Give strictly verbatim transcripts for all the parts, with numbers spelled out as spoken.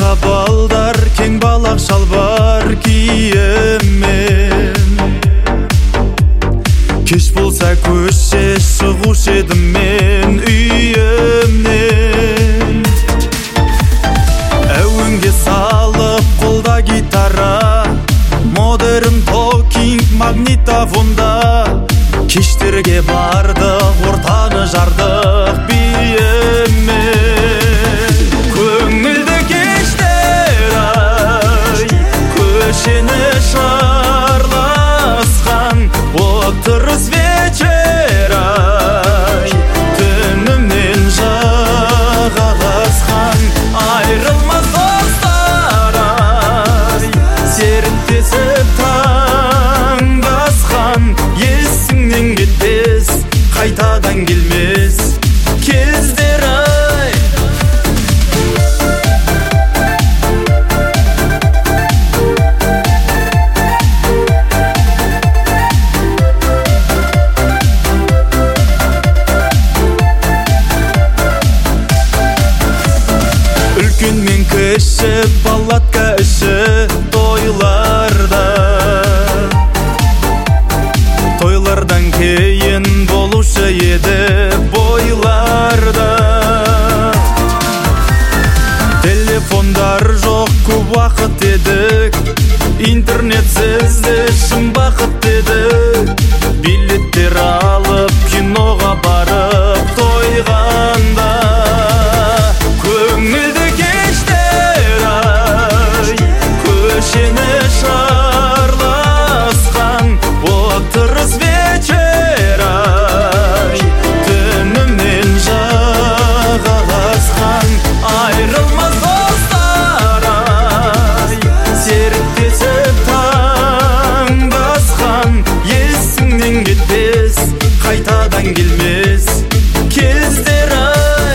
Кайда балдар кең балақ шалбар киемен, кеш болса көше шығушы едім мен үйімнен. Әуенге салып қолда гитара, модерн токинг магнитофонда, кештерге бардық, ортаны жардық биемен. Көңілді кештер ай, көшені шарласқан, отырыс вечер ай, түнімен жағаласқан. Айрылмас достар ай, серіктесіп таңдасқан, есіңнен кетпес, қайтадан келмес кездер ай. Үлкен мен кіші, палатка іші тойларда, тойлардан кейін болушы еді бойларда. Телефондар жоқ, көп уақыт едік, интернетсіз де шын бақыт едік. Билеттер алып киноға барып тойғанда, көңілді кештер ай, көшені шарласқан, отырыс вечер ай, түнімен жағаласқан. Айрылмас достар ай, серіктесіп таңдасқан, есіңнен кетпес, қайтадан келмес кездер ай.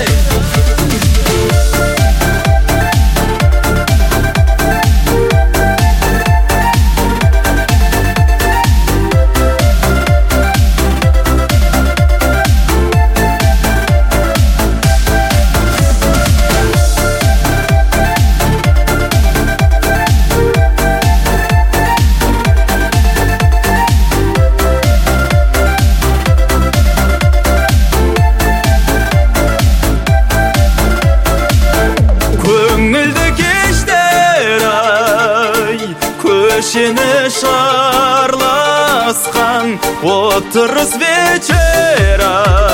Көңілді кештер ай, көшені шарласқан, отырыс вечер ай.